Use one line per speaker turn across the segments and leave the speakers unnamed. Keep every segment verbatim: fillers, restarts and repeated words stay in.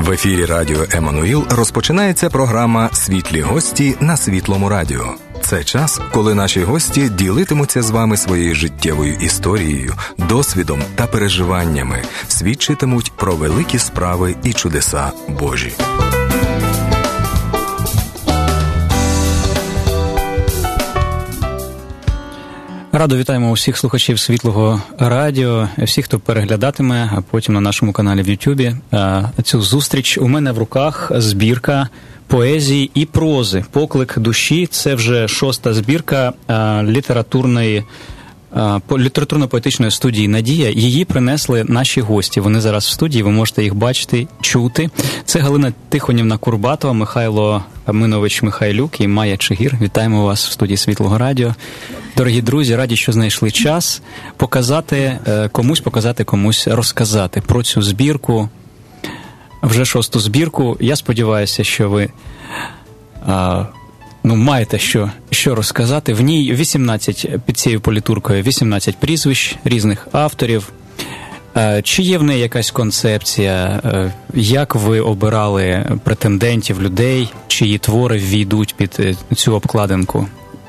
В ефірі радіо «Еммануїл» розпочинається програма «Світлі гості» на Світлому радіо. Це час, коли наші гості ділитимуться з вами своєю життєвою історією, досвідом та переживаннями, свідчитимуть про великі справи і чудеса Божі.
Радо вітаємо усіх слухачів Світлого радіо, всіх, хто переглядатиме, а потім на нашому каналі в Ютубі цю зустріч. У мене в руках збірка поезії і прози. «Поклик душі» – це вже шоста збірка літературної літературно-поетичної студії «Надія». Її принесли наші гості. Вони зараз в студії, ви можете їх бачити, чути. Це Галина Тихонівна Курбатова, Михайло Минович Михайлюк і Майя Чигір. Вітаємо вас в студії Світлого радіо. Дорогі друзі, раді, що знайшли час показати комусь, показати комусь, розказати про цю збірку, вже шосту збірку. Я сподіваюся, що ви а, ну, маєте що, що розказати. В ній вісімнадцять, під цією політуркою, вісімнадцять прізвищ різних авторів. А, чи є в неї якась концепція? А, як ви обирали претендентів, людей, чиї твори ввійдуть під цю обкладинку?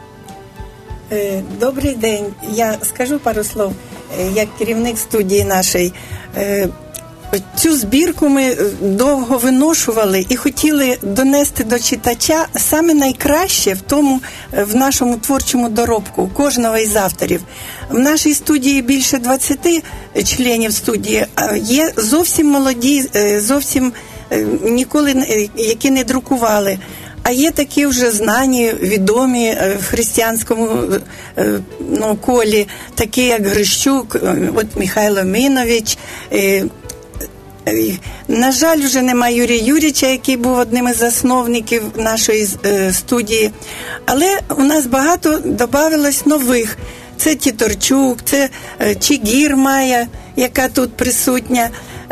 Добрий день. Я скажу пару слов, як керівник студії нашої. Цю збірку ми довго виношували і хотіли донести до читача саме найкраще в тому, в нашому творчому доробку кожного із авторів. В нашій студії більше двадцяти членів студії, а є зовсім молоді, зовсім ніколи, які не друкували. А є такі вже знані, відомі в християнському ну, колі, такі як Грищук, от Михайло Минович. На жаль, вже немає Юрія Юрійовича, який був одним із засновників нашої студії. Але у нас багато додавалось нових. Це Тіторчук, це Чигір Майя, яка тут присутня,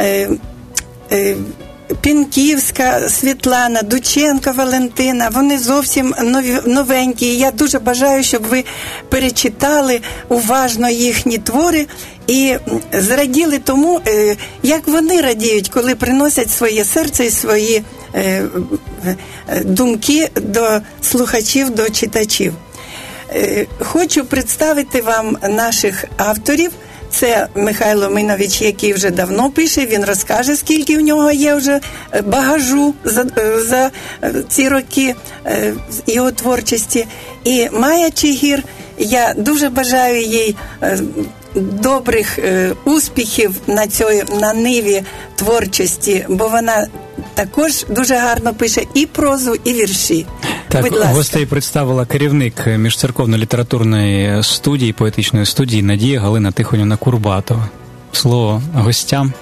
Пінківська Світлана, Дученко Валентина, вони зовсім нові, новенькі. Я дуже бажаю, щоб ви перечитали уважно їхні твори і зраділи тому, як вони радіють, коли приносять своє серце і свої думки до слухачів, до читачів. Хочу представити вам наших авторів. Це Михайло Минович, який вже давно пише, він розкаже, скільки в нього є вже багажу за, за ці роки його творчості. І Майя Чигір, я дуже бажаю їй добрих успіхів на цій, на ниві творчості, бо вона також дуже гарно пише і прозу, і вірші.
Так, гостей представила керівник міжцерковно-літературної студії, поетичної студії «Надія» Галина Тихонівна Курбатова. Слово гостям.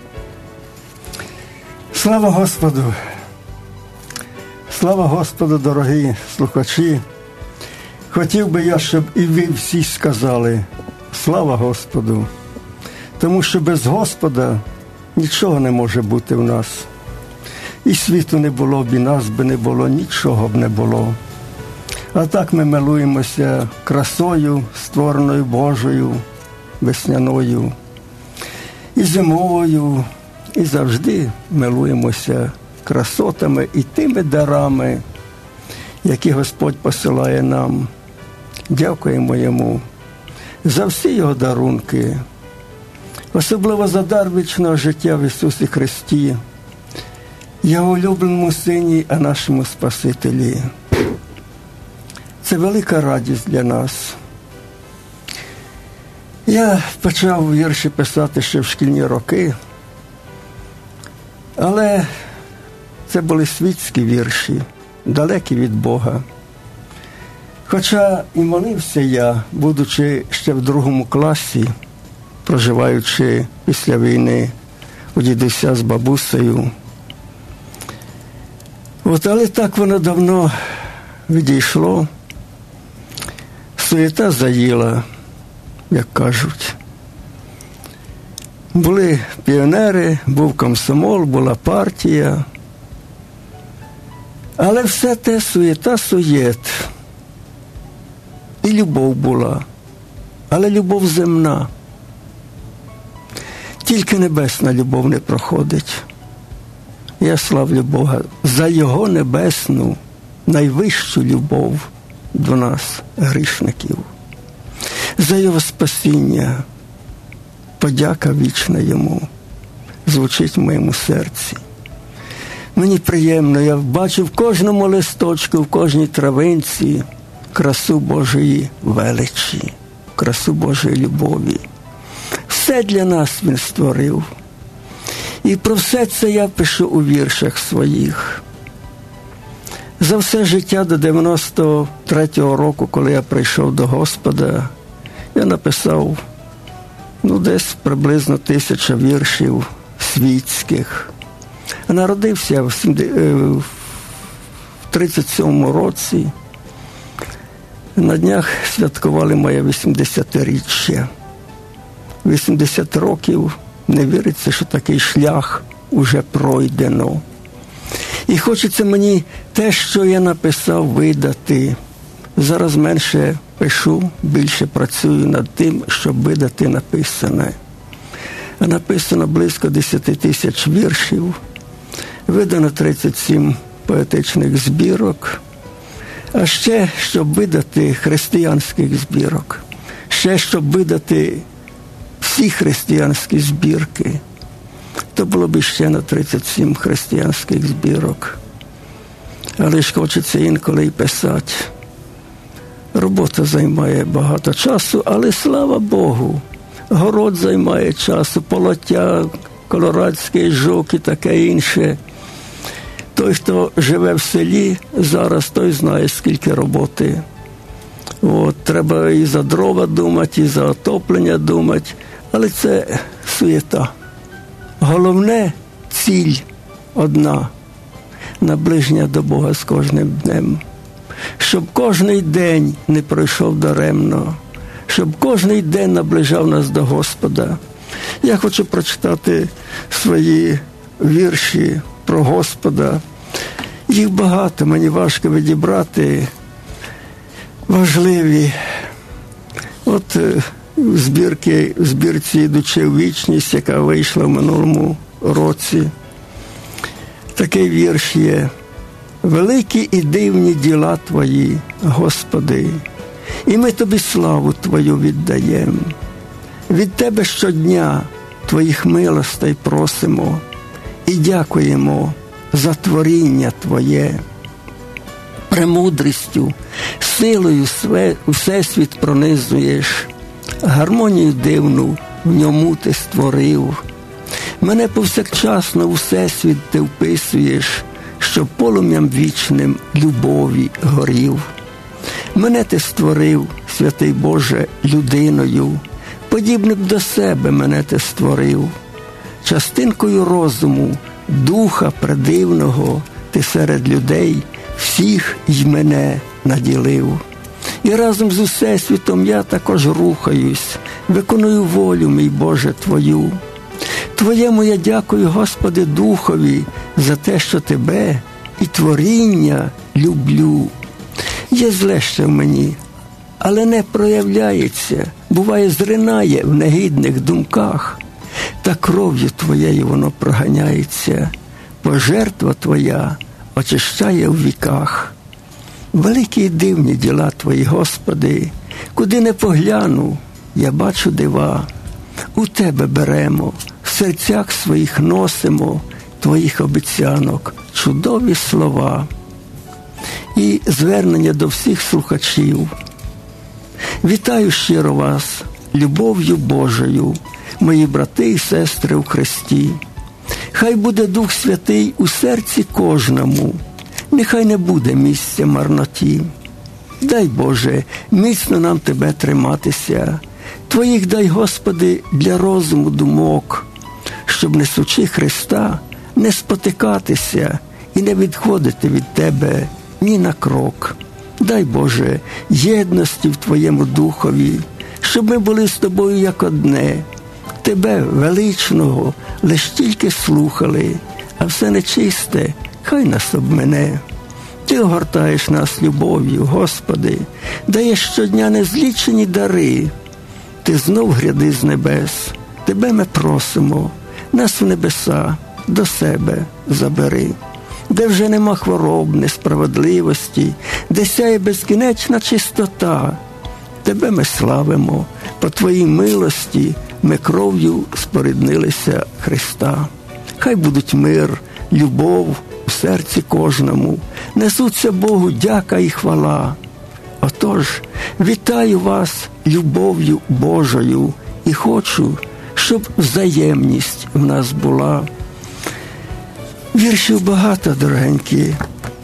Слава Господу! Слава Господу, дорогі слухачі! Хотів би я, щоб і ви всі сказали слава Господу, тому що без Господа нічого не може бути в нас. І світу не було б, і нас би не було, нічого б не було. А так ми милуємося красою, створеною Божою, весняною, і зимовою, і завжди милуємося красотами і тими дарами, які Господь посилає нам. Дякуємо Йому за всі Його дарунки, особливо за дар вічного життя в Ісусі Христі, Його улюбленому Сині, а нашому Спасителі. Це велика радість для нас. Я почав вірші писати ще в шкільні роки, але це були світські вірші, далекі від Бога. Хоча і молився я, будучи ще в другому класі, проживаючи після війни у дідуся з бабусею. От, але так воно давно відійшло. Суєта заїла, як кажуть. Були піонери, був комсомол, була партія. Але все те суєта-суєт. І любов була, але любов земна. Тільки небесна любов не проходить. Я славлю Бога за Його небесну, найвищу любов до нас, грішників. За Його спасіння, подяка вічна Йому звучить в моєму серці. Мені приємно, я бачу в кожному листочку, в кожній травинці красу Божої величі, красу Божої любові. Все для нас Він створив. І про все це я пишу у віршах своїх. За все життя до дев'яносто третього року, коли я прийшов до Господа, я написав, ну, десь приблизно тисяча віршів світських. Народився в тридцять сьомому році. На днях святкували моє вісімдесятиріччя. вісімдесят років, не віриться, що такий шлях уже пройдено. І хочеться мені те, що я написав, видати. Зараз менше пишу, більше працюю над тим, щоб видати написане. А написано близько десять тисяч віршів, видано тридцять сім поетичних збірок, а ще, щоб видати християнських збірок, ще, щоб видати всі християнські збірки, то було б ще на тридцять сім християнських збірок. Але ж хочеться інколи й писати. Робота займає багато часу, але слава Богу, город займає часу, полоття, колорадський жук і таке інше. Той, хто живе в селі зараз, той знає, скільки роботи. От, треба і за дрова думати, і за отоплення думати, але це суєта. Головне – ціль одна – наближення до Бога з кожним днем. Щоб кожний день не пройшов даремно, щоб кожний день наближав нас до Господа. Я хочу прочитати свої вірші про Господа. Їх багато, мені важко відібрати. Важливі. От в збірці, в збірці «Ідучи в вічність», яка вийшла в минулому році, такий вірш є. «Великі і дивні діла Твої, Господи, і ми Тобі славу Твою віддаємо. Від Тебе щодня Твоїх милостей просимо і дякуємо за творіння Твоє. Премудрістю, силою всесвіт пронизуєш, гармонію дивну в ньому Ти створив. Мене повсякчасно у всесвіт Ти вписуєш, щоб полум'ям вічним любові горів. Мене Ти створив, святий Боже, людиною, подібним до себе мене Ти створив. Частинкою розуму, духа предивного Ти серед людей всіх й мене наділив. І разом з усесвітом я також рухаюсь, виконую волю, мій Боже, Твою. Твоєму я дякую, Господи, Духові, за те, що Тебе і творіння люблю. Є зле ще в мені, але не проявляється, буває, зринає в негідних думках. Та кров'ю Твоєю воно проганяється, пожертва Твоя очищає в віках. Великі і дивні діла Твої, Господи, куди не погляну, я бачу дива. У Тебе беремо, в серцях своїх носимо Твоїх обіцянок, чудові слова. І звернення до всіх слухачів. Вітаю щиро вас, любов'ю Божою, мої брати і сестри у Христі. Хай буде Дух Святий у серці кожному, нехай не буде місця марноті. Дай, Боже, міцно нам Тебе триматися, Твоїх дай, Господи, для розуму думок, щоб, несучи Христа, не спотикатися і не відходити від Тебе ні на крок. Дай, Боже, єдності в Твоєму Духові, щоб ми були з Тобою як одне, Тебе, величного, лиш тільки слухали, а все нечисте хай нас обмене. Ти огортаєш нас любов'ю, Господи, даєш щодня незлічені дари. Ти знов гряди з небес, Тебе ми просимо, нас в небеса до себе забери. Де вже нема хвороб, несправедливості, де сяє безкінечна чистота. Тебе ми славимо, по Твоїй милості ми кров'ю споріднилися Христа. Хай будуть мир, любов в серці кожному, несуться Богу дяка і хвала. Отож, вітаю вас любов'ю Божою і хочу, щоб взаємність в нас була. Віршів багато, дорогенькі.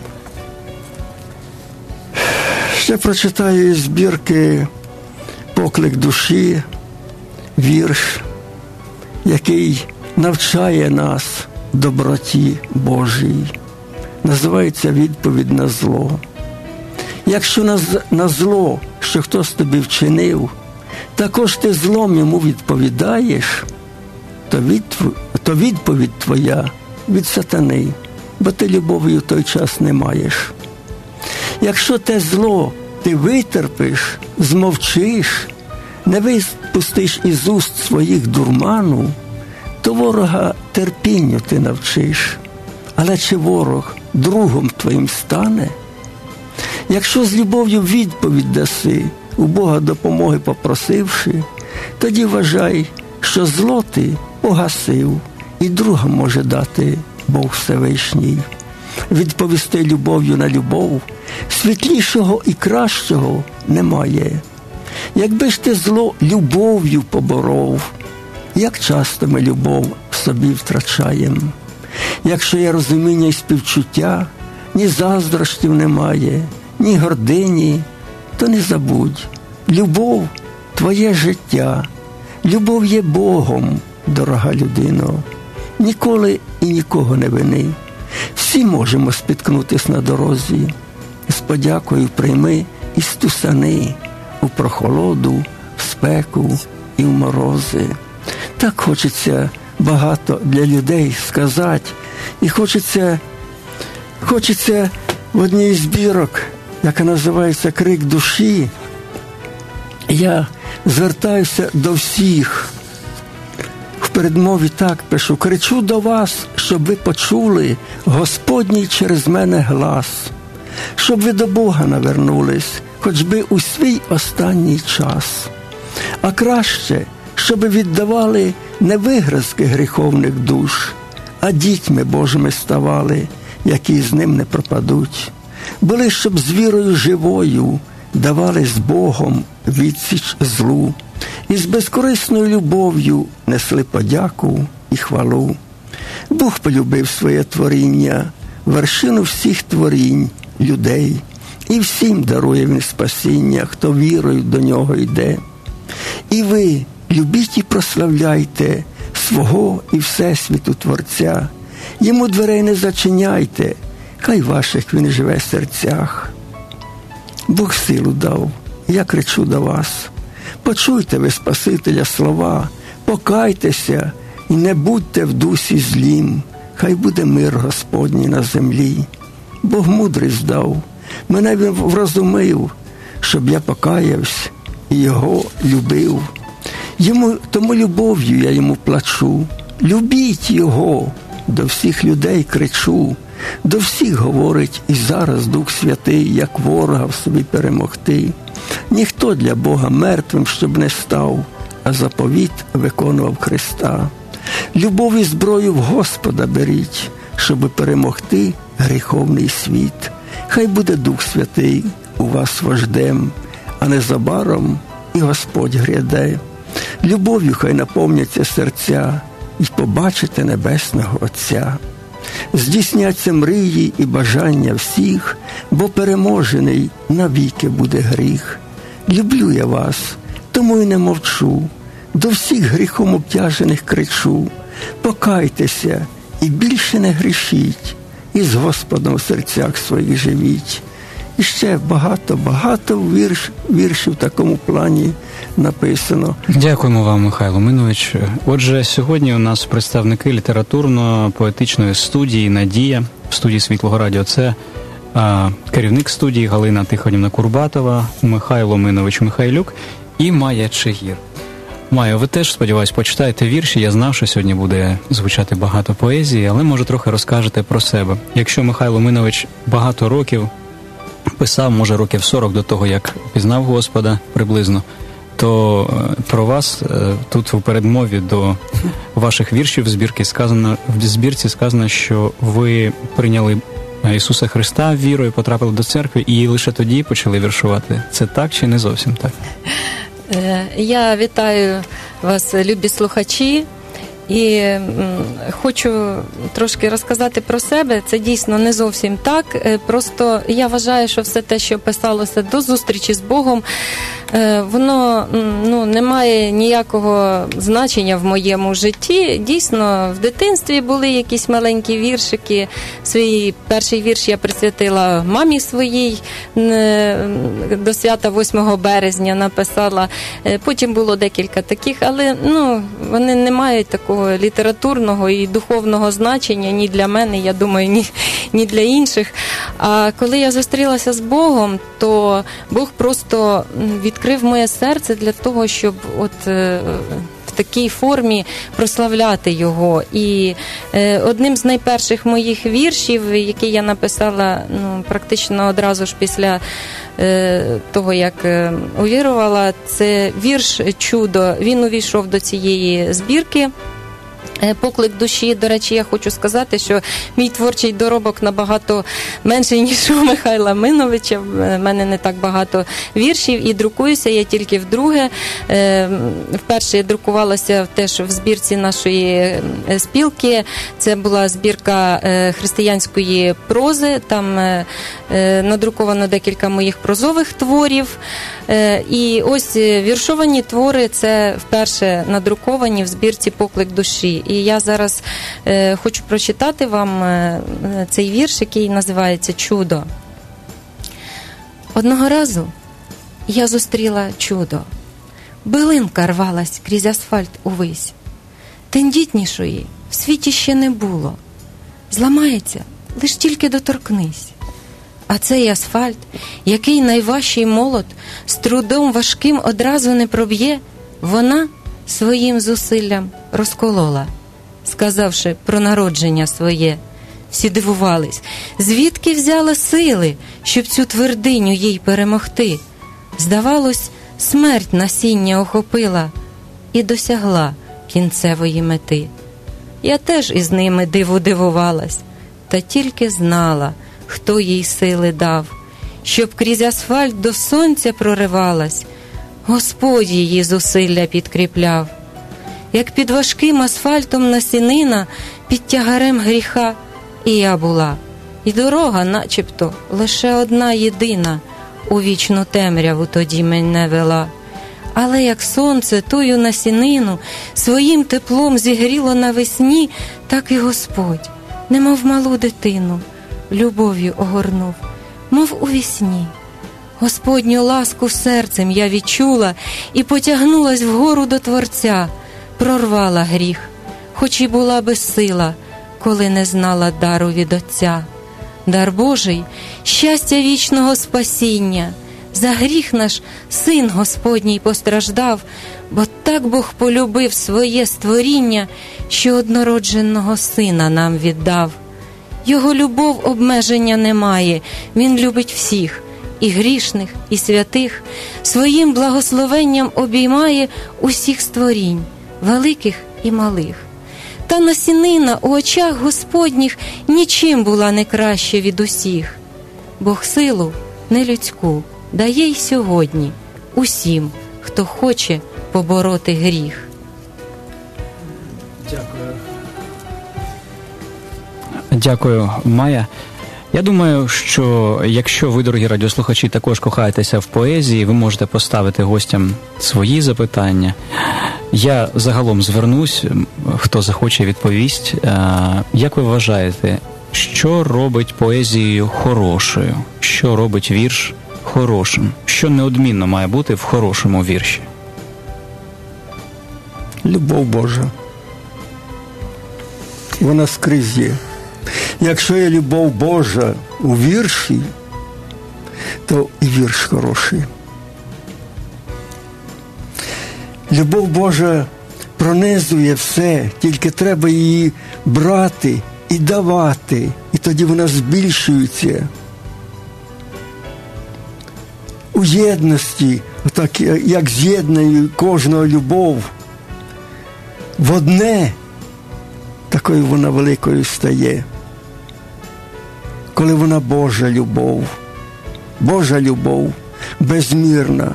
Ще прочитаю із збірки «Поклик душі», вірш, який навчає нас доброті Божій. Називається «Відповідь на зло». Якщо на, на зло, що хтось тобі вчинив, також ти злом йому відповідаєш, то, від, то відповідь твоя від сатани, бо ти любові в той час не маєш. Якщо те зло ти витерпиш, змовчиш, не випустиш із уст своїх дурману, то ворога терпінню ти навчиш. Але чи ворог другом твоїм стане? Якщо з любов'ю відповідь даси, у Бога допомоги попросивши, тоді вважай, що зло ти погасив, і друга може дати Бог Всевишній. Відповісти любов'ю на любов світлішого і кращого немає. Якби ж ти зло любов'ю поборов, як часто ми любов в собі втрачаємо. Якщо є розуміння і співчуття, ні заздрощів немає, ні гордині, то не забудь, любов – твоє життя, любов є Богом, дорога людино. Ніколи і нікого не вини. Всі можемо спіткнутись на дорозі. З подякою прийми і стусани у прохолоду, в спеку і в морози. Так хочеться багато для людей сказати. І хочеться, хочеться в одній з збірок, яка називається «Крик душі», я звертаюся до всіх. В передмові так пишу: «Кричу до вас, щоб ви почули Господній через мене глас, щоб ви до Бога навернулись, хоч би у свій останній час. А краще, щоб віддавали не вигризки гріховних душ, а дітьми Божими ставали, які з ним не пропадуть. Були, щоб з вірою живою давали з Богом відсіч злу, і з безкорисною любов'ю несли подяку і хвалу. Бог полюбив своє творіння, вершину всіх творінь людей, і всім дарує він спасіння, хто вірою до нього йде. І ви любіть і прославляйте свого і всесвіту Творця, йому дверей не зачиняйте, хай ваших він живе в серцях. Бог силу дав, я кричу до вас. Почуйте ви Спасителя слова, покайтеся і не будьте в дусі злім, хай буде мир Господній на землі. Бог мудрість дав, мене він врозумив, щоб я покаявся і його любив. Йому, тому любов'ю я йому плачу. Любіть його, до всіх людей кричу, до всіх говорить і зараз Дух Святий, як ворога в собі перемогти. Ніхто для Бога мертвим, щоб не став, а заповіт виконував Христа. Любов і зброю в Господа беріть, щоби перемогти гріховний світ. Хай буде Дух Святий у вас вождем, а незабаром і Господь гряде. Любов'ю хай наповняться серця, і побачите небесного Отця. Здійсняться мрії і бажання всіх, бо переможений навіки буде гріх. Люблю я вас, тому й не мовчу, до всіх гріхом обтяжених кричу: покайтеся і більше не грішіть, і з Господом в серцях своїх живіть. І ще багато-багато вірш, віршів в такому плані написано.
Дякуємо вам, Михайло Минович. Отже, сьогодні у нас представники літературно-поетичної студії «Надія» в студії Світлого Радіо. Це а, керівник студії Галина Тихонівна Курбатова, Михайло Минович Михайлюк і Майя Чигір. Майя, ви теж, сподіваюсь, почитаєте вірші. Я знав, що сьогодні буде звучати багато поезії, але, може, трохи розкажете про себе. Якщо Михайло Минович багато років писав, може, років сорок до того, як пізнав Господа приблизно, то про вас тут у передмові до ваших віршів в збірці сказано, в збірці сказано, що ви прийняли Ісуса Христа вірою, потрапили до церкви і лише тоді почали віршувати. Це так чи не зовсім так?
Я вітаю вас, любі слухачі, і хочу трошки розказати про себе. Це дійсно не зовсім так. Просто я вважаю, що все те, що писалося до зустрічі з Богом, воно ну, не має ніякого значення в моєму житті. Дійсно, в дитинстві були якісь маленькі віршики. Свій перший вірш я присвятила мамі своїй, до свята восьмого березня написала. Потім було декілька таких, але ну, вони не мають такого літературного і духовного значення ні для мене, я думаю, ні, ні для інших. А коли я зустрілася з Богом, то Бог просто відкрив моє серце для того, щоб от в такій формі прославляти Його. І одним з найперших моїх віршів, який я написала ну, практично одразу ж після того, як увірувала, це вірш «Чудо». Він увійшов до цієї збірки. «Поклик душі». До речі, я хочу сказати, що мій творчий доробок набагато менший, ніж у Михайла Миновича. В мене не так багато віршів, і друкуюся я тільки вдруге. Вперше я друкувалася теж в збірці нашої спілки. Це була збірка християнської прози. Там надруковано декілька моїх прозових творів. І ось віршовані твори – це вперше надруковані в збірці «Поклик душі». І я зараз е, хочу прочитати вам е, цей вірш, який називається «Чудо». Одного разу я зустріла чудо. Билинка рвалась крізь асфальт увись. Тендітнішої в світі ще не було. Зламається, лиш тільки доторкнись. А цей асфальт, який найважчий молот, з трудом важким одразу не проб'є, вона своїм зусиллям розколола, сказавши про народження своє. Всі дивувались, звідки взяла сили, щоб цю твердиню їй перемогти. Здавалось, смерть насіння охопила і досягла кінцевої мети. Я теж із ними диву дивувалась, та тільки знала, хто їй сили дав, щоб крізь асфальт до сонця проривалась. Господь її зусилля підкріпляв. Як під важким асфальтом насінина, під тягарем гріха і я була. І дорога начебто лише одна єдина, у вічну темряву тоді мене вела. Але як сонце тую насінину своїм теплом зігріло навесні, так і Господь, немов малу дитину, любов'ю огорнув, мов у вісні. Господню ласку серцем я відчула і потягнулась вгору до Творця, прорвала гріх, хоч і була безсила, коли не знала дару від Отця. Дар Божий – щастя вічного спасіння, за гріх наш Син Господній постраждав, бо так Бог полюбив своє створіння, що однородженого Сина нам віддав. Його любов обмеження немає, Він любить всіх, і грішних, і святих, своїм благословенням обіймає усіх створінь, великих і малих. Та насінина у очах Господніх нічим була не краще від усіх. Бог силу нелюдську дає й сьогодні усім, хто хоче побороти гріх.
Дякую. Дякую, Майя. Я думаю, що якщо ви, дорогі радіослухачі, також кохаєтеся в поезії, ви можете поставити гостям свої запитання. Я загалом звернусь, хто захоче, відповість. Як ви вважаєте, що робить поезію хорошою? Що робить вірш хорошим? Що неодмінно має бути в хорошому вірші?
Любов Божа. Вона скрізь є. Якщо є любов Божа у вірші, то і вірш хороший. Любов Божа пронизує все, тільки треба її брати і давати, і тоді вона збільшується. У єдності, так як з'єднує кожного любов, в одне, такою вона великою стає. Коли вона Божа любов, Божа любов, безмірна,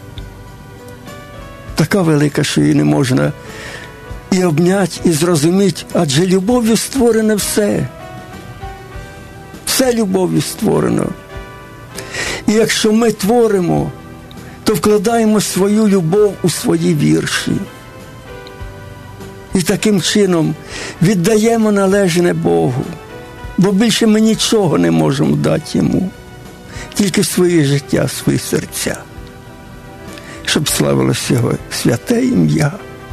така велика, що її не можна і обняти, і зрозуміти, адже любов'ю створене все. Все любов'ю створено. І якщо ми творимо, то вкладаємо свою любов у свої вірші. І таким чином віддаємо належне Богу, бо більше ми нічого не можемо дати Йому, тільки своє життя, свої серця, щоб славилося Його святе ім'я.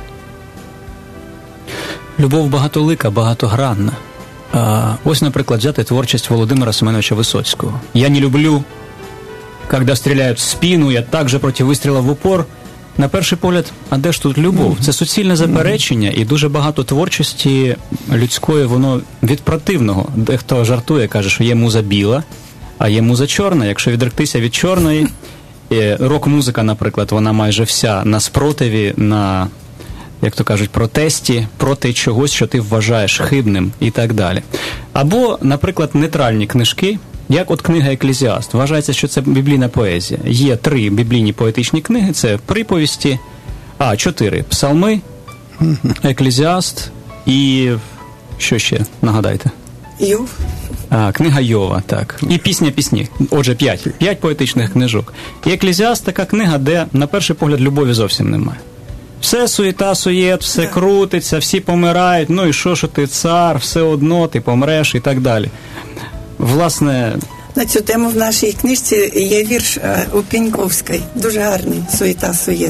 Любов багатолика, багатогранна. А, ось, наприклад, взяти творчість Володимира Семеновича Висоцького. «Я не люблю, когда стреляют в спину, я также проти вистріла в упор». На перший погляд, а де ж тут любов? Це суцільне заперечення, і дуже багато творчості людської, воно від противного. Дехто жартує, каже, що є муза біла, а є муза чорна. Якщо відректися від чорної, рок-музика, наприклад, вона майже вся на спротиві, на, як то кажуть, протесті проти чогось, що ти вважаєш хибним і так далі. Або, наприклад, нейтральні книжки, як от книга «Еклезіаст». Вважається, що це біблійна поезія. Є три біблійні поетичні книги, це приповісті, а, чотири. Псалми, «Еклезіаст» і, що ще, нагадайте?
Йов.
А, книга Йова, так. І «Пісня пісні». Отже, п'ять. П'ять поетичних книжок. І «Еклезіаст» така книга, де, на перший погляд, любові зовсім немає. Все суєта, суєт, все крутиться, всі помирають, ну і що, що ти цар, все одно, ти помреш і так далі. Власне...
На цю тему в нашій книжці є вірш у Піньковській, дуже гарний, «Суєта, суєт».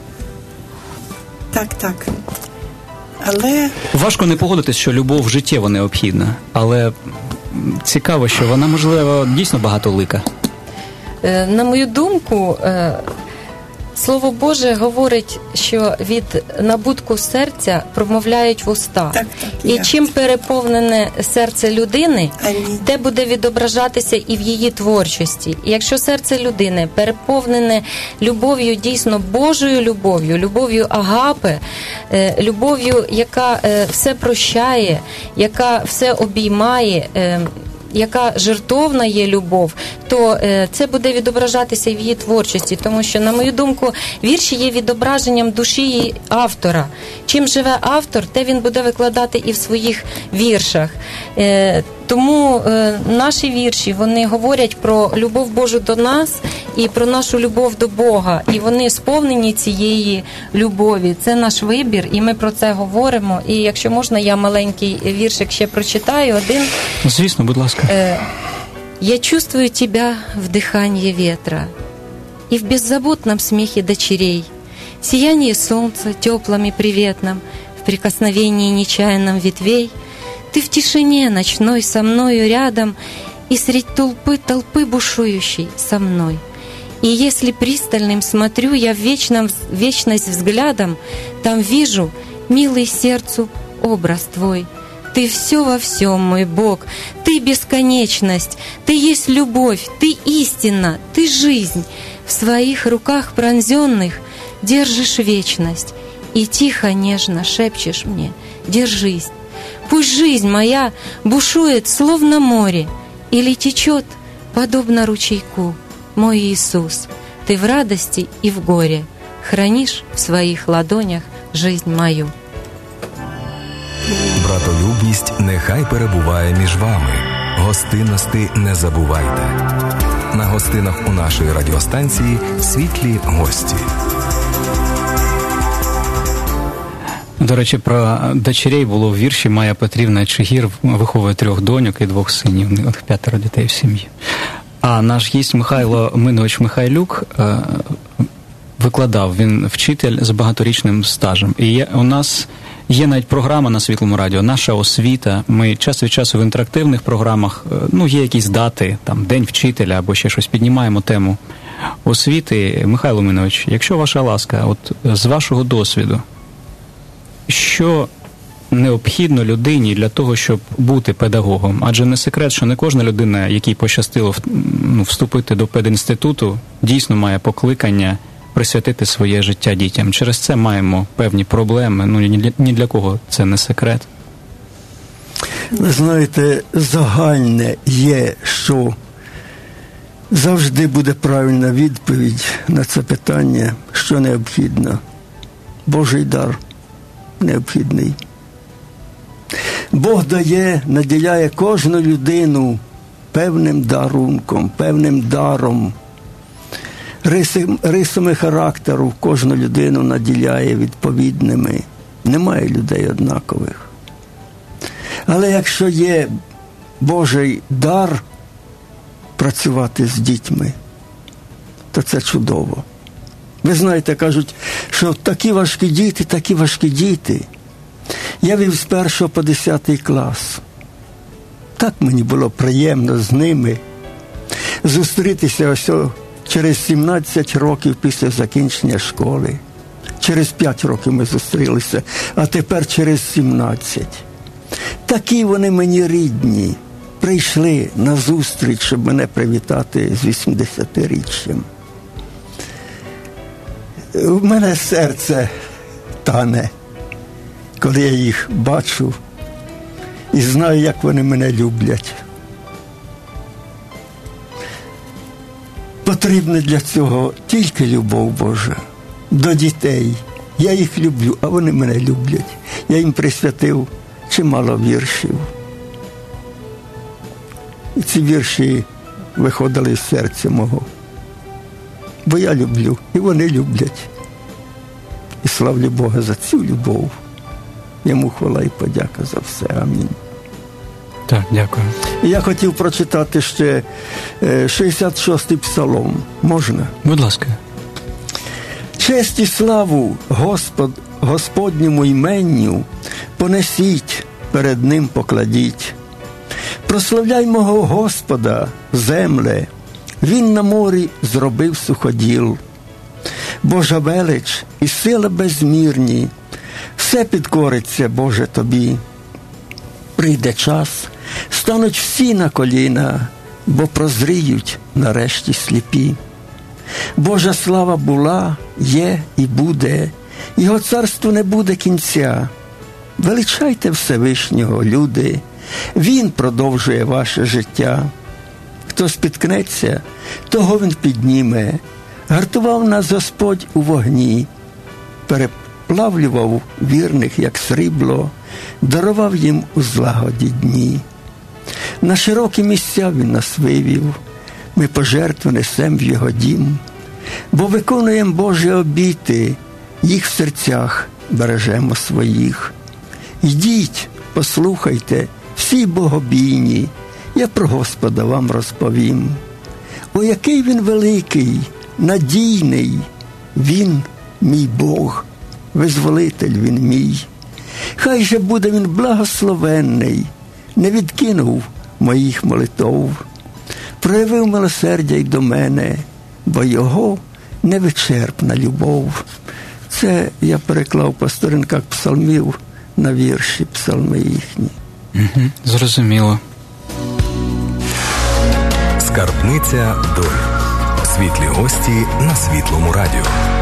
Так, так. Але...
Важко не погодитись, що любов життєво необхідна, але цікаво, що вона, можливо, дійсно багатолика.
На мою думку, Слово Боже говорить, що від набутку серця промовляють вуста. Так, так, і я. Чим переповнене серце людини, Амінь. Те буде відображатися і в її творчості. І якщо серце людини переповнене любов'ю, дійсно Божою любов'ю, любов'ю агапи, любов'ю, яка все прощає, яка все обіймає, яка жертовна є любов, то е, це буде відображатися і в її творчості, тому що, на мою думку, вірші є відображенням душі автора. Чим живе автор, те він буде викладати і в своїх віршах. Е, тому е, наші вірші, вони говорять про любов Божу до нас і про нашу любов до Бога, і вони сповнені цієї любові. Це наш вибір, і ми про це говоримо. І якщо можна, я маленький віршик ще прочитаю, один.
Звісно, будь ласка.
«Я чувствую тебя в дыхании ветра и в беззаботном смехе дочерей, сияние солнца теплым и приветным, в прикосновении нечаянном ветвей. Ты в тишине ночной со мною рядом и средь толпы толпы бушующей со мной. И если пристальным смотрю я в вечном, вечность взглядом, там вижу, милый сердцу, образ твой. Ты все во всем, мой Бог, ты бесконечность, ты есть любовь, ты истина, ты жизнь. В своих руках пронзенных держишь вечность и тихо, нежно шепчешь мне: держись. Пусть жизнь моя бушует, словно море, или течет, подобно ручейку. Мой Иисус, ты в радости и в горе хранишь в своих ладонях жизнь мою».
Братолюбність нехай перебуває між вами. Гостинності не забувайте. На гостинах у нашої радіостанції світлі гості.
До речі, про дочерей було в вірші Майя Петрівна Чигір виховує трьох доньок і двох синів. У них п'ятеро дітей в сім'ї. А наш гість Михайло Минович Михайлюк викладав, він вчитель з багаторічним стажем. І є, у нас є навіть програма на Світлому радіо «Наша освіта». Ми час від часу в інтерактивних програмах, ну, є якісь дати, там, День вчителя або ще щось, піднімаємо тему освіти. Михайло Минович, якщо ваша ласка, от з вашого досвіду, що необхідно людині для того, щоб бути педагогом? Адже не секрет, що не кожна людина, якій пощастило ну, вступити до педінституту, дійсно має покликання присвятити своє життя дітям. Через це маємо певні проблеми. Ну, ні для, ні для кого це не секрет.
Ви знаєте, загальне є, що завжди буде правильна відповідь на це питання, що необхідно. Божий дар необхідний. Бог дає, наділяє кожну людину певним дарунком, певним даром. Риси, рисами характеру кожну людину наділяє відповідними. Немає людей однакових. Але якщо є Божий дар працювати з дітьми, то це чудово. Ви знаєте, кажуть, що такі важкі діти, такі важкі діти. Я вів з першого по десятий клас. Так мені було приємно з ними зустрітися ось через сімнадцять років після закінчення школи. Через п'ять років ми зустрілися, а тепер через сімнадцять. Такі вони мені рідні. Прийшли на зустріч, щоб мене привітати з вісімдесятиріччям. У мене серце тане, коли я їх бачу і знаю, як вони мене люблять. Потрібна для цього тільки любов Божа до дітей. Я їх люблю, а вони мене люблять. Я їм присвятив чимало віршів. І ці вірші виходили з серця мого. Бо я люблю, і вони люблять. І славлю Бога за цю любов. Йому хвала і подяка за все. Амінь.
Так, дякую.
І я хотів прочитати ще шістдесят шостий псалом. Можна?
Будь ласка.
Честь і славу Господ, Господньому іменню понесіть, перед ним покладіть. Прославляй мого Господа, земле, Він на морі зробив суходіл. Божа велич і сила безмірні, все підкориться, Боже, тобі. Прийде час, стануть всі на коліна, бо прозріють нарешті сліпі. Божа слава була, є і буде, Його царству не буде кінця. Величайте Всевишнього, люди, Він продовжує ваше життя. Хто спіткнеться, того Він підніме. Гартував нас Господь у вогні, переплавлював вірних, як срібло, дарував їм у злагоді дні. На широкі місця Він нас вивів, ми пожертву несем в Його дім, бо виконуємо Божі обіти, їх в серцях бережемо своїх. Йдіть, послухайте, всі богобійні, я про Господа вам розповім. О, який Він великий, надійний, Він мій Бог, визволитель Він мій. Хай же буде Він благословенний, не відкинув моїх молитов. Проявив милосердя й до мене, бо Його невичерпна любов. Це я переклав по сторінках псалмів на вірші, псалми їхні.
Угу, зрозуміло.
Скарбниця долі. Світлі гості на Світлому радіо.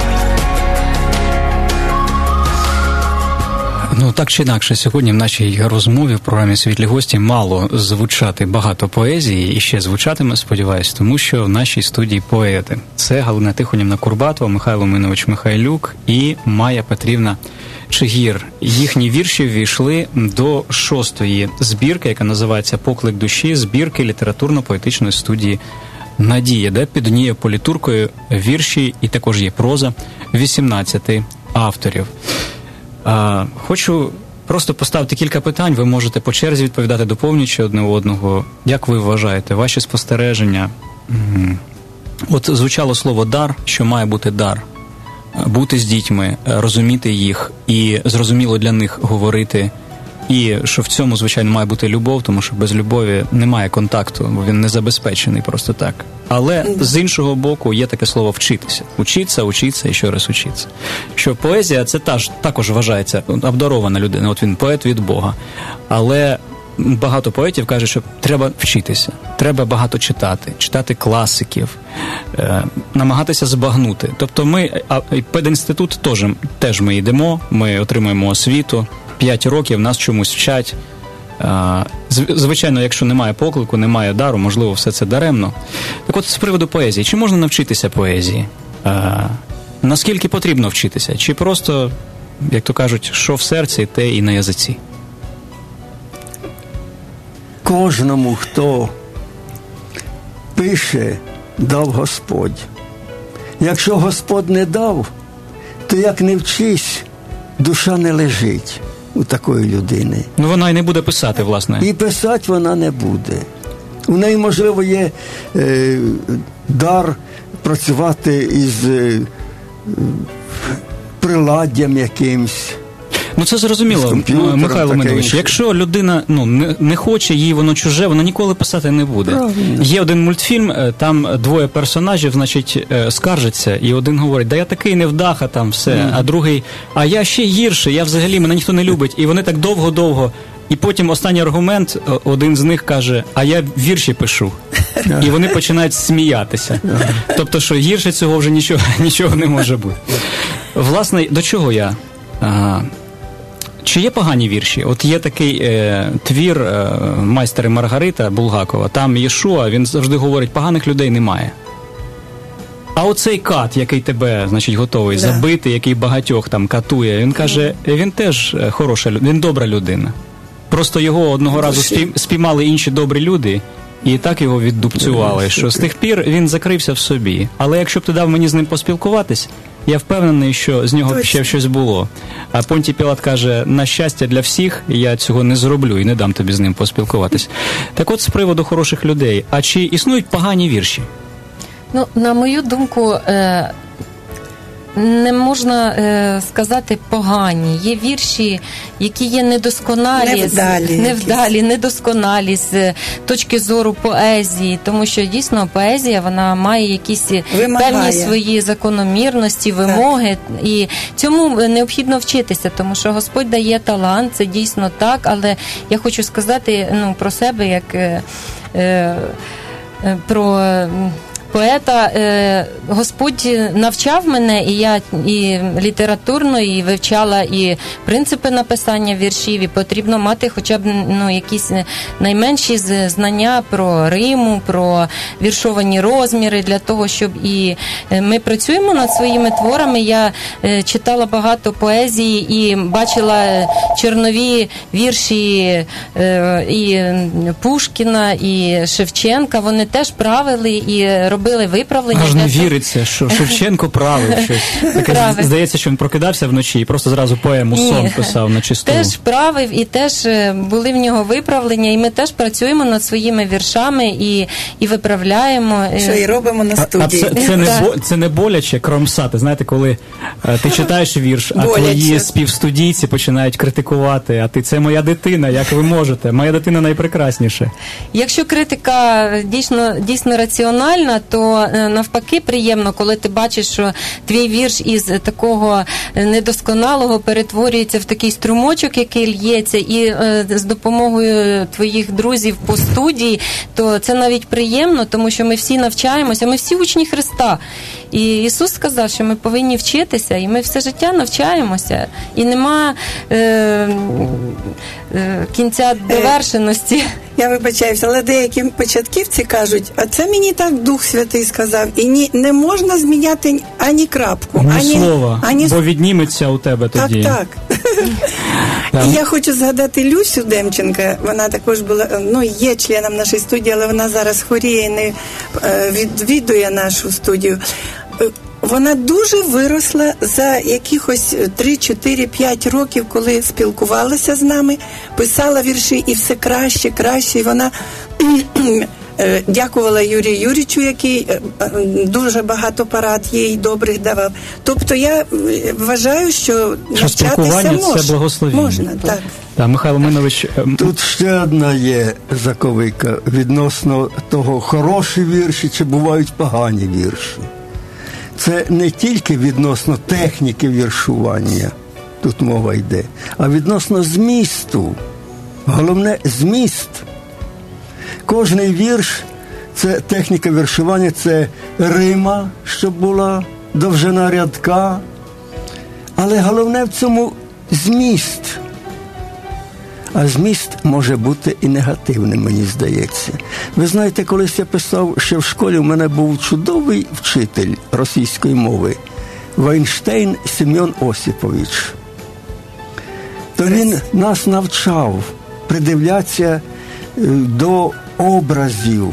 Ну, так чи інакше, сьогодні в нашій розмові в програмі «Світлі гості» мало звучати багато поезії, і ще звучатиме, сподіваюсь, тому що в нашій студії поети. Це Галина Тихонівна Курбатова, Михайло Минович Михайлюк і Майя Петрівна Чигір. Їхні вірші ввійшли до шостої збірки, яка називається «Поклик душі», збірки літературно-поетичної студії «Надія», де під однією політуркою вірші і також є проза вісімнадцяти авторів. А, хочу просто поставити кілька питань, ви можете по черзі відповідати, доповнюючи одне одного. Як ви вважаєте, ваші спостереження? От звучало слово «дар», що має бути дар. Бути з дітьми, розуміти їх і зрозуміло для них говорити І що в цьому, звичайно, має бути любов, тому що без любові немає контакту, бо він не забезпечений просто так. Але з іншого боку є таке слово «вчитися». Учиться, учиться і ще раз учиться. Що поезія – це та ж, також вважається обдарована людина. От він поет від Бога. Але багато поетів кажуть, що треба вчитися, треба багато читати, читати класиків, е, намагатися збагнути. Тобто ми, а пединститут теж, теж ми йдемо, ми отримуємо освіту, п'ять років нас чомусь вчать. Е, звичайно, якщо немає поклику, немає дару, можливо, все це даремно. Так от, з приводу поезії, чи можна навчитися поезії? Е, наскільки потрібно вчитися? Чи просто, як то кажуть, що в серці, те і на язиці?
Кожному, хто пише, дав Господь. Якщо Господь не дав, то як не вчись, душа не лежить у такої людини.
Ну, вона і не буде писати, власне.
І писати вона не буде. У неї, можливо, є е, дар працювати із е, приладдям якимсь.
Ну, це зрозуміло, Михайло Минулович. Якщо людина ну, не, не хоче, їй воно чуже, вона ніколи писати не буде. Правильно. Є один мультфільм, там двоє персонажів, значить, скаржаться, і один говорить, да я такий невдаха, там все, mm. а другий, а я ще гірше, я взагалі, мене ніхто не любить. І вони так довго-довго. І потім останній аргумент, один з них каже, а я вірші пишу. І вони починають сміятися. Тобто, що гірше цього вже нічого, нічого не може бути. Власне, до чого я? А, чи є погані вірші? От є такий е, твір е, «Майстер і Маргарита» Булгакова, там Єшуа, він завжди говорить, поганих людей немає. А оцей кат, який тебе, значить, готовий да. забити, який багатьох там катує, він каже, він теж хороша людина, він добра людина. Просто його одного разу спій, спіймали інші добрі люди, і так його віддупцювали, що з тих пір він закрився в собі. Але якщо б ти дав мені з ним поспілкуватись, я впевнений, що з нього Точно. ще щось було. А Понтій Пілат каже, на щастя для всіх, я цього не зроблю і не дам тобі з ним поспілкуватись. Так от, з приводу хороших людей, а чи існують погані вірші?
Ну, на мою думку, е- не можна е, сказати погані. Є вірші, які є недосконалі,
невдалі,
невдалі недосконалі з точки зору поезії, тому що дійсно поезія, вона має якісь Вимагає. певні свої закономірності, вимоги, так. і цьому необхідно вчитися, тому що Господь дає талант, це дійсно так, але я хочу сказати ну, про себе, як е, е, про... поета, е, Господь навчав мене, і я і літературно, і вивчала і принципи написання віршів, і потрібно мати хоча б ну, якісь найменші знання про риму, про віршовані розміри, для того, щоб і ми працюємо над своїми творами. Я е, читала багато поезії і бачила чорнові вірші е, і Пушкіна, і Шевченка, вони теж правили і робили робили виправлення.
Аж не віриться, що Шевченко правив щось. Таке, здається, що він прокидався вночі і просто зразу поему «Сон» писав на чисту.
Теж правив, і теж були в нього виправлення, і ми теж працюємо над своїми віршами і, і виправляємо.
Що і робимо на студії.
А, а це, це, не, бо, це не боляче кромсати, знаєте, коли а, ти читаєш вірш, а боляче. Твої співстудійці починають критикувати, а ти, це моя дитина, як ви можете? Моя дитина найпрекрасніша.
Якщо критика дійсно, дійсно раціональна, то навпаки приємно, коли ти бачиш, що твій вірш із такого недосконалого перетворюється в такий струмочок, який л'ється, і е, з допомогою твоїх друзів по студії, то це навіть приємно, тому що ми всі навчаємося, ми всі учні Христа. І Ісус сказав, що ми повинні вчитися, і ми все життя навчаємося. І нема е, е, кінця довершеності.
Я вибачаюся, але деякі початківці кажуть, а це мені так Дух Святий сказав. І ні, не можна зміняти ані крапку,
ні
ані
слова,
ані...
бо відніметься у тебе тоді.
Так, так. І я хочу згадати Люсю Демченка, вона також була, ну, є членом нашої студії, але вона зараз хворіє і не відвідує нашу студію. Вона дуже виросла за якихось три, чотири, п'ять років, коли спілкувалася з нами, писала вірші і все краще, краще. І вона дякувала Юрію Юрійовичу, який дуже багато порад їй добрих давав. Тобто я вважаю, що,
що
навчатися
мож... це благословіння.
Можна, так.
Так, Михайло Минович...
Тут ще одна є заковика відносно того, хороші вірші чи бувають погані вірші. Це не тільки відносно техніки віршування, тут мова йде, а відносно змісту. Головне – зміст. Кожний вірш – це техніка віршування, це рима, щоб була, довжина рядка. Але головне в цьому – зміст. А зміст може бути і негативним, мені здається. Ви знаєте, колись я писав, що в школі в мене був чудовий вчитель російської мови Вайнштейн Семен Осипович. То він нас навчав придивлятися до образів,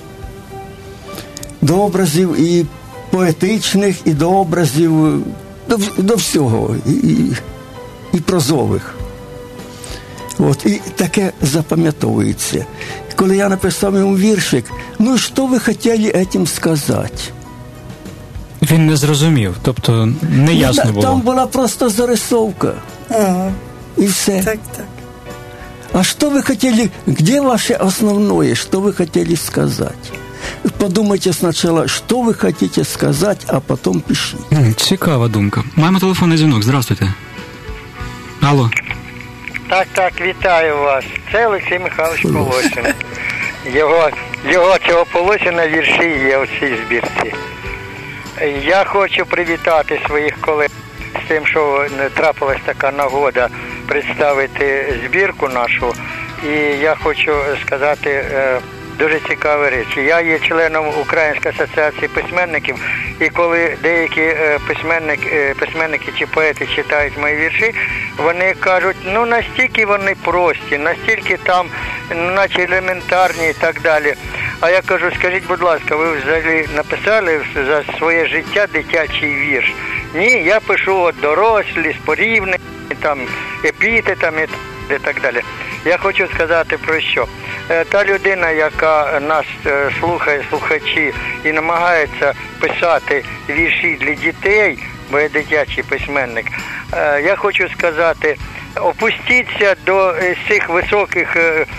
до образів і поетичних, і до образів, до, до всього, і, і, і прозових. От, і таке запам'ятовується. Коли я написав йому віршик, ну, що ви хотіли этим сказати?
Він не зрозумів, тобто не ясно було.
Там була просто зарисовка.
Ага.
І все.
Так, так.
А что вы хотели, где ваше основное, что вы хотели сказать? Подумайте сначала, что вы хотите сказать, а потом пишите.
Цікава думка. Маємо телефонний дзвінок. Здравствуйте. Алло.
Так, так, вітаю вас. Це Олексій Михайлович Полосін. Його, його цього Полосіна вірші є у цій збірці. Я хочу привітати своїх колег з тим, що трапилась така нагода представити збірку нашу. І я хочу сказати е, дуже цікаві речі. Я є членом Української асоціації письменників, і коли деякі е, письменники, е, письменники чи поети читають мої вірші, вони кажуть, ну настільки вони прості, настільки там, наче елементарні і так далі. А я кажу, скажіть, будь ласка, ви взагалі написали за своє життя дитячий вірш? Ні, я пишу от дорослі, спорівнені, там, епітетами і так далі. Я хочу сказати про що. Та людина, яка нас слухає, слухачі, і намагається писати вірші для дітей, бо я дитячий письменник, я хочу сказати, опустіться до цих високих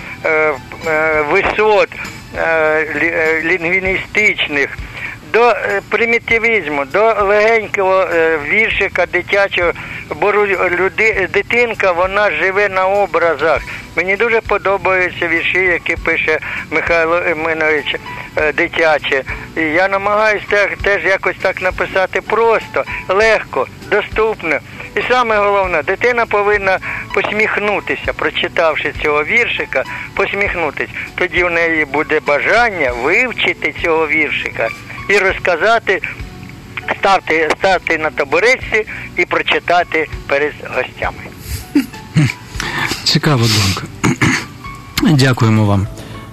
висот лінгвістичних, до примітивізму, до легенького віршика дитячого, бо люди, дитинка, вона живе на образах. Мені дуже подобаються вірші, які пише Михайло Минович, дитяче. І я намагаюся теж якось так написати просто, легко, доступно. І саме головне, дитина повинна посміхнутися, прочитавши цього віршика, посміхнутися. Тоді в неї буде бажання вивчити цього віршика і розказати, стати, стати на табуретці і прочитати перед гостями.
Цікава думка. Дякуємо вам.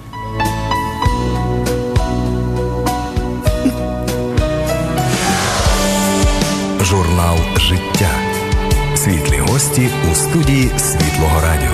Журнал «Життя». Світлі гості у студії Світлого Радіо.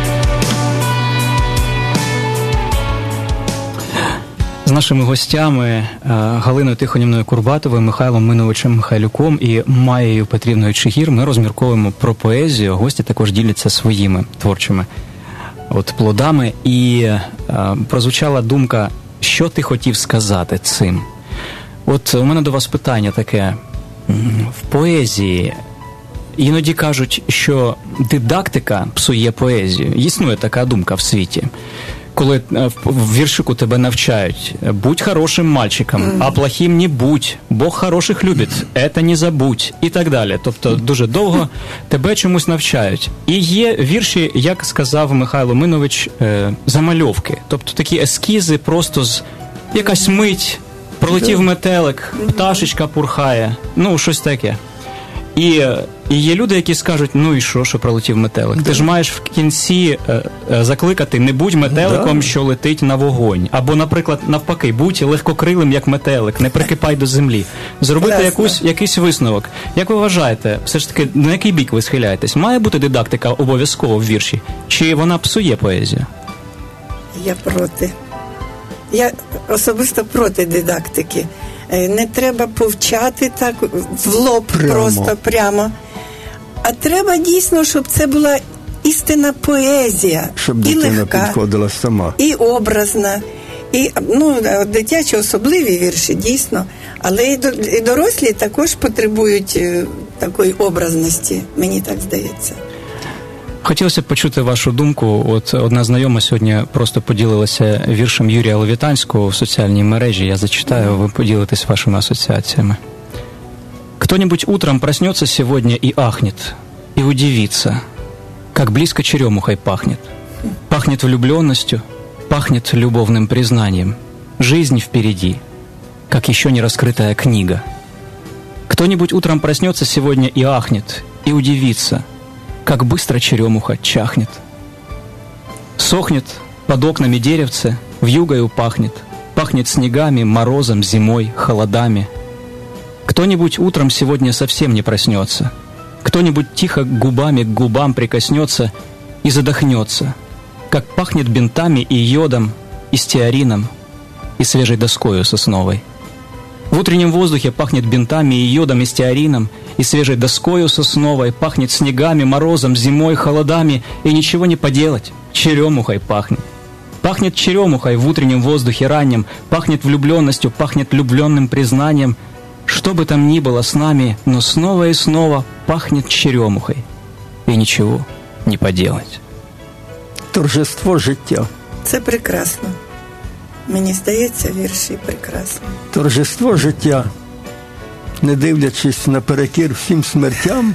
З нашими гостями Галиною Тихонівною Курбатовою, Михайлом Миновичем Михайлюком і Маєю Петрівною Чигір ми розмірковуємо про поезію. Гості також діляться своїми творчими от плодами. І а, прозвучала думка, що ти хотів сказати цим. От у мене до вас питання таке. В поезії іноді кажуть, що дидактика псує поезію. Існує така думка в світі. Коли в віршику тебе навчають, будь хорошим мальчиком, а плохим не будь, Бог хороших любить, это не забудь, і так далі. Тобто дуже довго тебе чомусь навчають. І є вірші, як сказав Михайло Минович, замальовки. Тобто такі ескізи, просто з якась мить, пролетів метелик, пташечка пурхає, ну щось таке. І, і є люди, які скажуть, ну і що, що пролетів метелик? Да. Ти ж маєш в кінці е, е, закликати, не будь метеликом, да, що летить на вогонь. Або, наприклад, навпаки, будь легкокрилим, як метелик, не прикипай до землі. Зробити якусь, якийсь висновок. Як ви вважаєте, все ж таки, на який бік ви схиляєтесь? Має бути дидактика обов'язково в вірші? Чи вона псує поезію?
Я проти. я особисто проти дидактики. Не треба повчати так в лоб прямо. Просто прямо. А треба дійсно, щоб це була істинна поезія.
Щоб
і
дитина
легка,
підходила сама.
І образна. І, ну, дитячі особливі вірші, дійсно. Але і дорослі також потребують такої образності, мені так здається.
Хотілося б почути вашу думку. От одна знайома сьогодні просто поділилася віршем Юрія Левітанського в соціальній мережі. Я зачитаю, ви поділитесь вашими асоціациями. «Кто-нибудь утром проснется сегодня и ахнет, и удивится, как близко черемухой пахнет. Пахнет влюбленностью, пахнет любовным признанием. Жизнь впереди, как еще не раскрытая книга. Кто-нибудь утром проснется сегодня и ахнет, и удивится, как быстро черемуха чахнет. Сохнет под окнами деревце, вьюгою пахнет, пахнет снегами, морозом, зимой, холодами. Кто-нибудь утром сегодня совсем не проснется, кто-нибудь тихо губами к губам прикоснется и задохнется, как пахнет бинтами и йодом, и стеарином, и свежей доскою сосновой. В утреннем воздухе пахнет бинтами и йодом, и стеарином, и свежей доскою сосновой, пахнет снегами, морозом, зимой, холодами, и ничего не поделать, черемухой пахнет. Пахнет черемухой в утреннем воздухе раннем, пахнет влюбленностью, пахнет влюбленным признанием. Что бы там ни было с нами, но снова и снова пахнет черемухой, и ничего не поделать».
Торжество життя.
Це прекрасно. Мені здається, вірші прекрасні.
Торжество життя, не дивлячись наперекір всім смертям,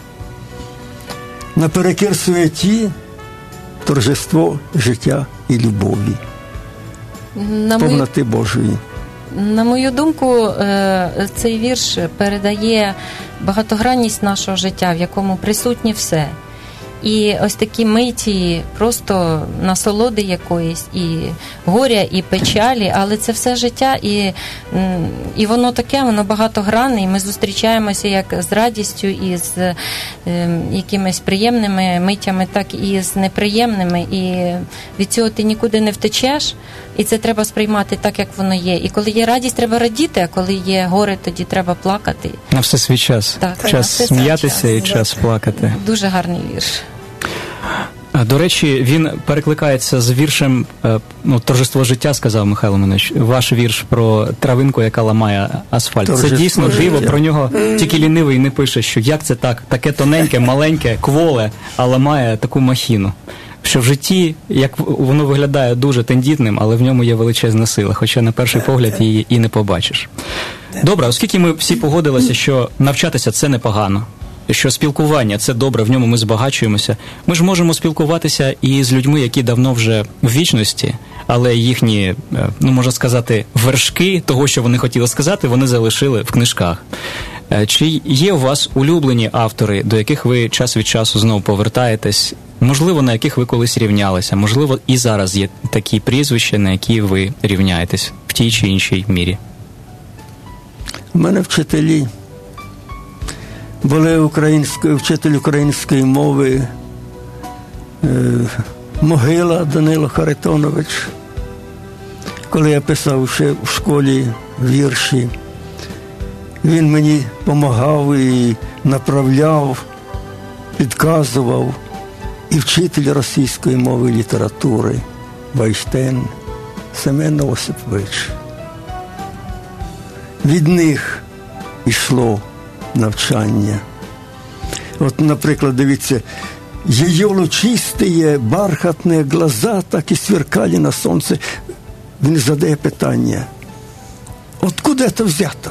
наперекір суеті, торжество життя і любові,
На
повноти мою... Божої.
На мою думку, цей вірш передає багатогранність нашого життя, в якому присутнє все. І ось такі миті просто насолоди якоїсь, і горя, і печалі, але це все життя, і, і воно таке, воно багатогранне, і ми зустрічаємося як з радістю, і з е, якимись приємними митями, так і з неприємними, і від цього ти нікуди не втечеш, і це треба сприймати так, як воно є. І коли є радість, треба радіти, а коли є горе, тоді треба плакати.
На все свій час.
Так,
час сміятися час, і так. Час плакати.
Дуже гарний вірш.
До речі, він перекликається з віршем, ну, «Торжество життя», сказав Михайло Минович. Ваш вірш про травинку, яка ламає асфальт. Торжество це дійсно диво, про нього тільки лінивий не пише, що як це так, таке тоненьке, маленьке, кволе, а ламає таку махіну. Що в житті, як воно виглядає дуже тендітним, але в ньому є величезна сила, хоча на перший погляд її і не побачиш. Добре, оскільки ми всі погодилися, що навчатися – це непогано, що спілкування – це добре, в ньому ми збагачуємося. Ми ж можемо спілкуватися і з людьми, які давно вже в вічності, але їхні, ну, можна сказати, вершки того, що вони хотіли сказати, вони залишили в книжках. Чи є у вас улюблені автори, до яких ви час від часу знову повертаєтесь, можливо, на яких ви колись рівнялися, можливо, і зараз є такі прізвища, на які ви рівняєтесь в тій чи іншій мірі?
У мене вчителі були української, вчитель української мови, е, Могила Данило Харитонович. Коли я писав ще в школі вірші, він мені допомагав і направляв, підказував. І вчитель російської мови і літератури Вайштейн Семен Осипович. Від них йшло навчання. От, наприклад, дивіться, «Ее лучистые бархатные глаза так и сверкали на сонце». Він задає питання, откуда це взято?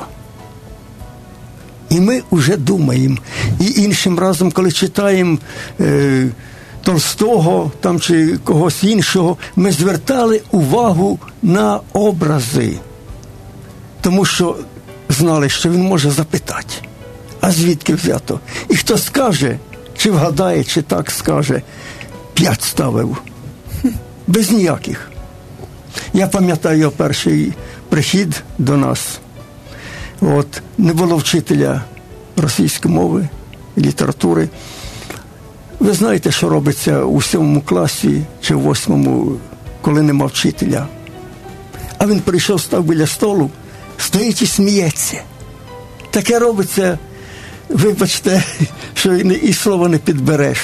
І ми вже думаємо. І іншим разом, коли читаємо е, Толстого там, чи когось іншого, ми звертали увагу на образи. Тому що знали, що він може запитати, а звідки взято? І хто скаже, чи вгадає, чи так скаже, п'ять ставив. Без ніяких. Я пам'ятаю його перший прихід до нас. От, не було вчителя російської мови і літератури. Ви знаєте, що робиться у сьомому класі чи в восьмому, коли нема вчителя. А він прийшов, став біля столу, стоїть і сміється. Таке робиться, вибачте, що і слова не підбереш.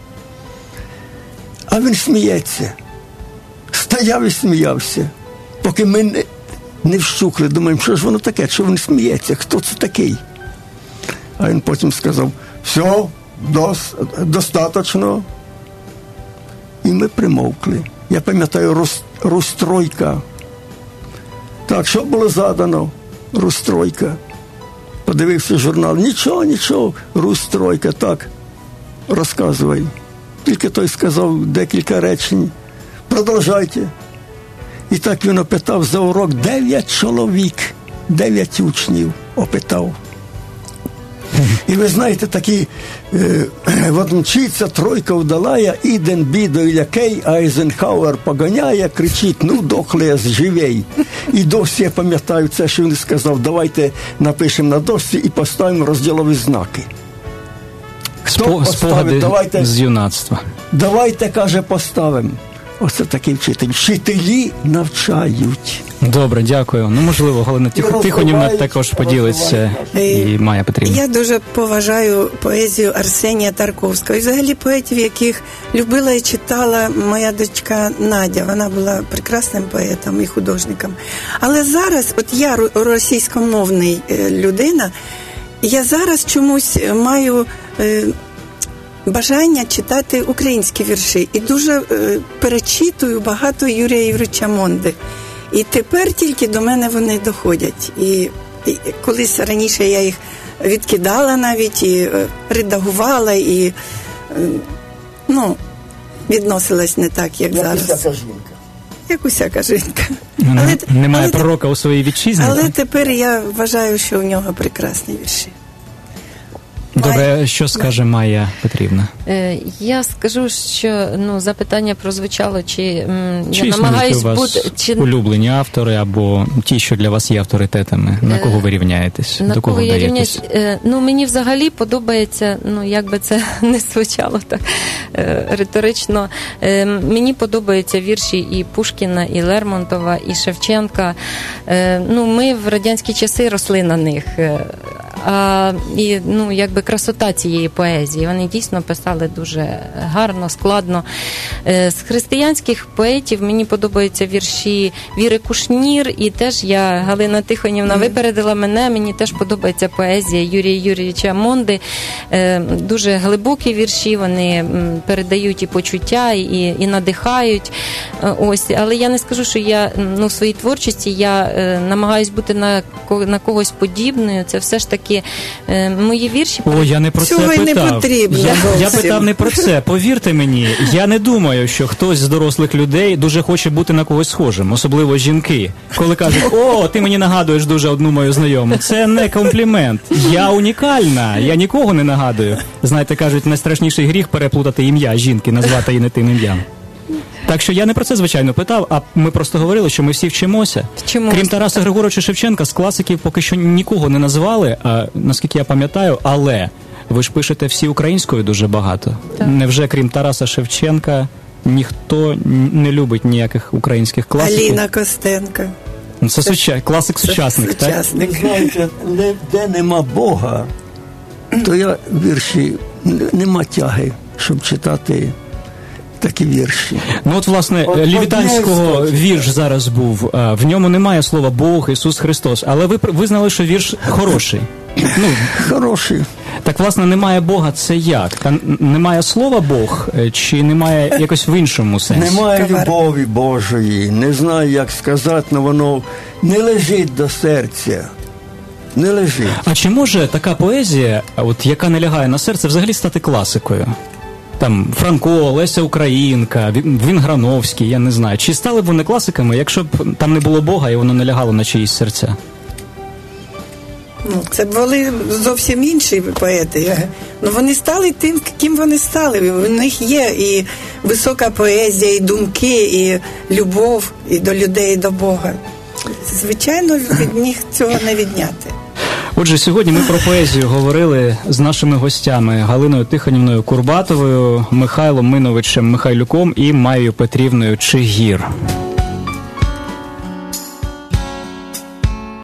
А він сміється. Стояв і сміявся, поки ми не, не вщукли. Думаємо, що ж воно таке, що він сміється, хто це такий? А він потім сказав, все, дос, достатньо. І ми примовкли. Я пам'ятаю, роз, розстройка. Так, що було задано? Розстройка. Подивився журнал. Нічого, нічого, розстройка. Так, розказувай. Тільки той сказав декілька речень. Продовжайте. І так він опитав за урок дев'ять чоловік, дев'ять учнів опитав. І ви знаєте, такі е, водмчиця, тройка вдалая, іден бідо Ілякей, а Айзенхауер поганяє, кричить, ну дохле, живей. І досі я пам'ятаю це, що він сказав, давайте напишемо на дошці і поставимо розділові знаки. Хто
Спо-
поставить, давайте,
з юнацтва.
давайте, каже, поставимо. Оце такий вчитель. Вчителі навчають.
Добре, дякую. Ну, можливо, Галина Тих- Тихонівна також поділиться і Майя Петрівна.
Я дуже поважаю поезію Арсенія Тарковського. І взагалі поетів, яких любила і читала моя дочка Надя. Вона була прекрасним поетом і художником. Але зараз, от я російськомовний людина, я зараз чомусь маю е, бажання читати українські вірші. І дуже е, перечитую багато Юрія Євгеновича Монди. І тепер тільки до мене вони доходять. І, і колись раніше я їх відкидала навіть, і е, редагувала, і е, ну, відносилась не так, як, як зараз.
Усяка жінка.
Як усяка жінка.
Ну,
але,
немає
але,
пророка у своїй вітчизні.
Але
так?
тепер я вважаю, що в нього прекрасні вірші.
Добре, що скаже Майя Петрівна?
Е, Я скажу, що ну, запитання прозвучало, чи м,
Чи
я намагаюсь
у вас
бути... Чи...
улюблені автори, або ті, що для вас є авторитетами? На кого ви рівняєтесь?
На
До кого
кого я
вдаєтесь?
рівняюсь? Е, Ну, мені взагалі подобається, ну, як би це не звучало так е, риторично, е, мені подобаються вірші і Пушкіна, і Лермонтова, і Шевченка. Е, Ну, ми в радянські часи росли на них. А, і, ну, якби красота цієї поезії. Вони дійсно писали дуже гарно, складно. Е, з християнських поетів мені подобаються вірші Віри Кушнір, і теж я, Галина Тихонівна, випередила мене, мені теж подобається поезія Юрія Юрійовича Монди. Е, дуже глибокі вірші, вони м, передають і почуття, і, і надихають. Е, ось. Але я не скажу, що я ну, в своїй творчості я е, намагаюсь бути на, на когось подібною. Це все ж таки е, мої вірші.
О, я не про
Цього
це
й не
питав.
потрібно
Я, я
зовсім.
питав не про це. Повірте мені, я не думаю, що хтось з дорослих людей дуже хоче бути на когось схожим, особливо жінки. Коли кажуть, о, ти мені нагадуєш дуже одну мою знайому. Це не комплімент. Я унікальна, я нікого не нагадую. Знаєте, кажуть, найстрашніший гріх переплутати ім'я жінки, назвати її не тим ім'ям. Так що я не про це, звичайно, питав, а ми просто говорили, що ми всі вчимося.
Вчимося.
Крім Тараса Григоровича Шевченка, з класиків поки що нікого не назвали, а, наскільки я пам'ятаю, але ви ж пишете всі українською дуже багато.
Так.
Невже, крім Тараса Шевченка, ніхто не любить ніяких українських класиків?
Аліна Костенко.
Ну, це суча... класик сучасник, так?
Сучасник.
Ви знаєте, не- де нема Бога, то я вірші, н- нема тяги, щоб читати такі вірші.
Ну от, власне,
От
Лівітанського
одне з-
вірш зараз був. а, В ньому немає слова Бог, Ісус Христос, але ви пр- визнали, що вірш хороший. Ну,
Хороші.
так, власне, немає Бога, це як? Та н- немає слова Бог, е, чи немає якось в іншому сенсі?
Немає
Кавар.
любові Божої, не знаю, як сказати, але воно не лежить до серця. Не лежить.
А чи може така поезія, а от яка не лягає на серце, взагалі стати класикою? Там Франко, Леся Українка, Він- Вінграновський, я не знаю. Чи стали б вони класиками, якщо б там не було Бога і воно не лягало на чиїсь серця?
Ну, це були зовсім інші поети. Ну, вони стали тим, ким вони стали. У них є і висока поезія, і думки, і любов, і до людей, і до Бога. Звичайно, від них цього не відняти.
Отже, сьогодні ми про поезію говорили з нашими гостями Галиною Тихонівною Курбатовою, Михайлом Миновичем Михайлюком і Майєю Петрівною Чигір.